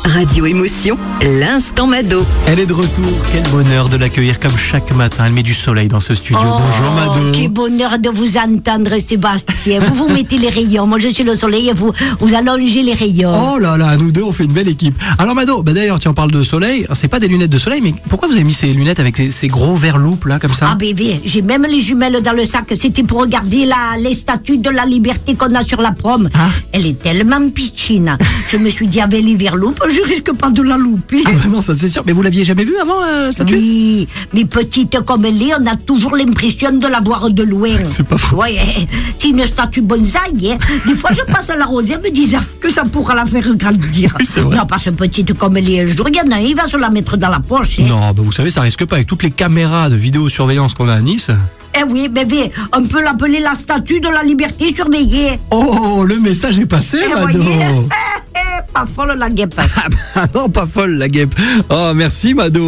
Radio Émotion, l'instant Mado. Elle est de retour, quel bonheur de l'accueillir comme chaque matin. Elle met du soleil dans ce studio. Bonjour Mado. Quel bonheur de vous entendre, Sébastien. Vous mettez les rayons, moi je suis le soleil et vous allongez les rayons. Oh là là, nous deux on fait une belle équipe. Alors Mado, d'ailleurs tu en parles de soleil, c'est pas des lunettes de soleil, mais pourquoi vous avez mis ces lunettes avec ces gros verres loupes là comme ça? Ah bébé, j'ai même les jumelles dans le sac, c'était pour regarder les statues de la liberté qu'on a sur la prom. Ah. Elle est tellement pitchine. Je me suis dit avec les verres loupes, je risque pas de la louper. Ah bah non, ça c'est sûr, mais vous l'aviez jamais vue avant la statue? Oui, mais petite comme elle est, on a toujours l'impression de la voir de loin. C'est pas faux. Ouais, c'est une statue bonsaï. Hein. Des fois, je passe à la rosée me disant que ça pourra la faire grandir. Oui, c'est vrai. Non, parce que petite comme elle est, un jour, il y en a un, il va se la mettre dans la poche. Hein. Non, bah vous savez, ça risque pas avec toutes les caméras de vidéosurveillance qu'on a à Nice. Eh oui, bébé, on peut l'appeler la statue de la liberté surveillée. Oh, le message est passé, Mado. Voyez, pas folle la guêpe. Ah bah non, pas folle la guêpe. Oh, merci Mado.